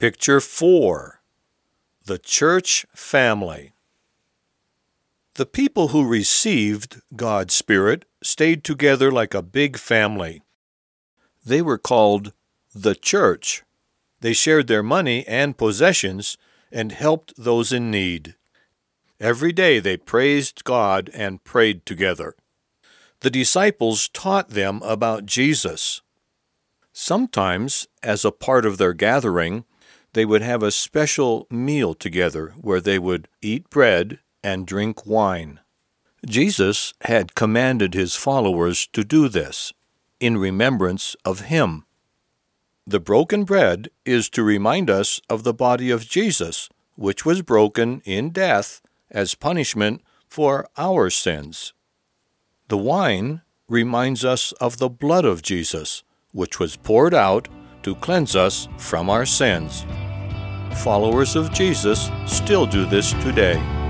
Picture 4. The Church Family. The people who received God's Spirit stayed together like a big family. They were called the church. They shared their money and possessions and helped those in need. Every day they praised God and prayed together. The disciples taught them about Jesus. Sometimes, as a part of their gathering, they would have a special meal together where they would eat bread and drink wine. Jesus had commanded his followers to do this in remembrance of him. The broken bread is to remind us of the body of Jesus, which was broken in death as punishment for our sins. The wine reminds us of the blood of Jesus, which was poured out to cleanse us from our sins. Followers of Jesus still do this today.